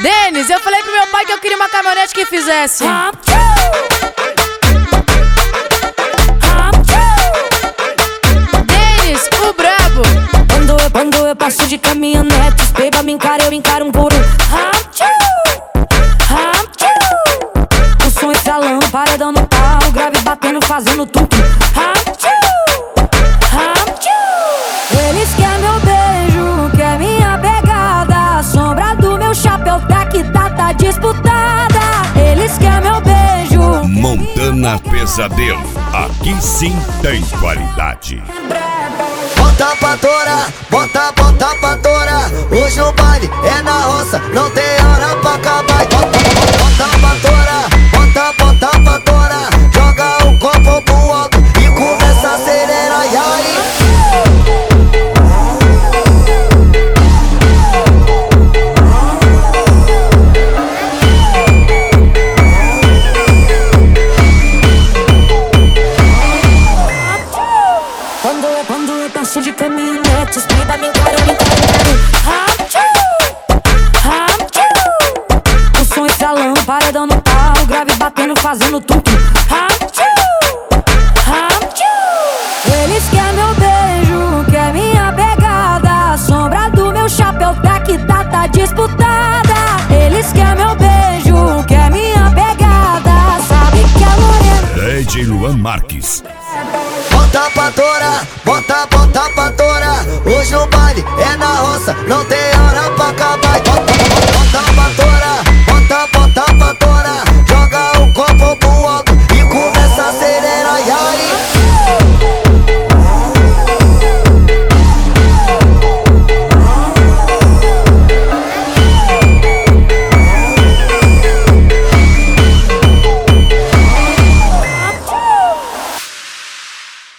Denis, eu falei pro meu pai que eu queria uma caminhonete que fizesse. Denis, o brabo. Quando eu passo de caminhonete, os baby me encaram, eu encaro um por um. O som estralando, paredão no pau, grave batendo, fazendo tudo. Eles querem meu beijo, quer minha pegada. A sombra do meu chapéu tá disputada. Eles querem meu beijo. Montana Pesadelo, aqui sim tem qualidade. Bota pra torar, bota pra torar. Hoje no baile é na roça, não tem hora pra acabar. Bota pra torar, bota pra torar. Joga o copo pro alto e começa a acelerar. E aí? Quando eu passo de caminhonete, os baby me encaram, eu encaro. O som estralando, paredão no pau, grave batendo, fazendo tudo. Eles querem meu beijo, quer minha pegada. A sombra do meu chapéu tá disputada. Eles querem meu beijo, quer minha pegada. Sabe que é morena. DJ Luan Marques. Bota pra torar,